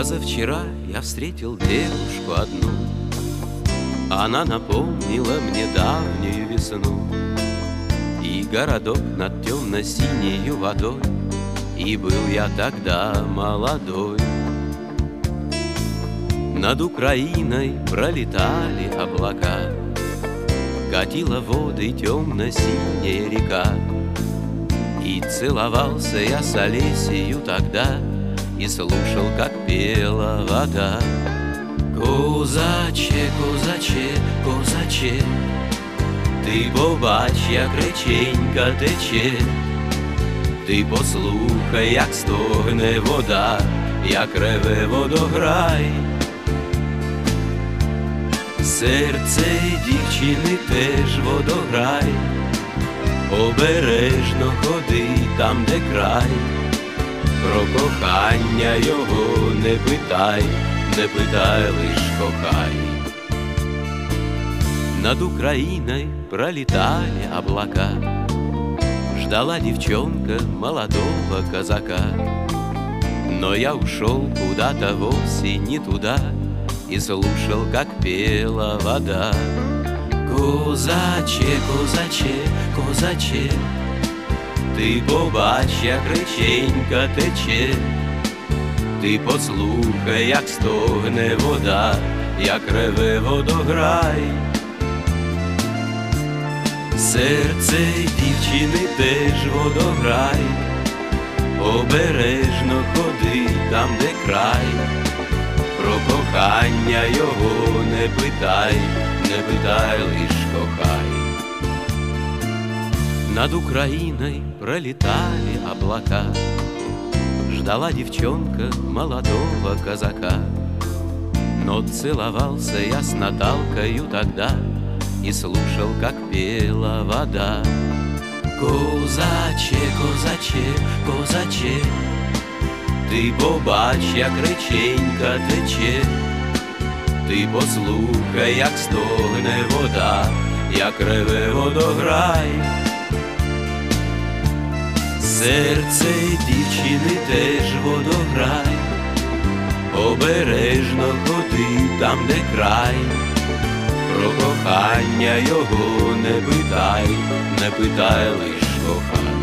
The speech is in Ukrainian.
Позавчера я встретил девушку одну. Она напомнила мне давнюю весну и городок над темно-синею водой. И был я тогда молодой. Над Украиной пролетали облака, катила воды темно-синяя река. И целовался я с Олесею тогда, и слушал, как пела вода. Козаче, козаче, козаче, ти побач, як реченька тече. Ти послухай, як стогне вода, як реве водограй. Серце дівчини теж водограй, обережно ходи там, де край. Про кохання його не питай, не питай, лиш кохай. Над Украиной пролетали облака, ждала девчонка молодого казака. Но я ушел куда-то вовсе не туда и слушал, как пела вода. Козаче, козаче, козаче, ти побач, як реченька тече. Ти послухай, як стогне вода, як реве водограй. Серце дівчини теж водограй, обережно ходи там, де край. Про кохання його не питай, не питай, лиш кохай. Над Украиной пролетали облака, ждала девчонка молодого казака. Но целовался я с Наталкою тогда и слушал, как пела вода. Козаче, козаче, козаче, ти побач, як реченька тече. Ти послухай, як стогне вода, як реве водограй. Серце дівчини теж водограй, обережно ходи там, де край. Про кохання його не питай, не питай, лиш кохай.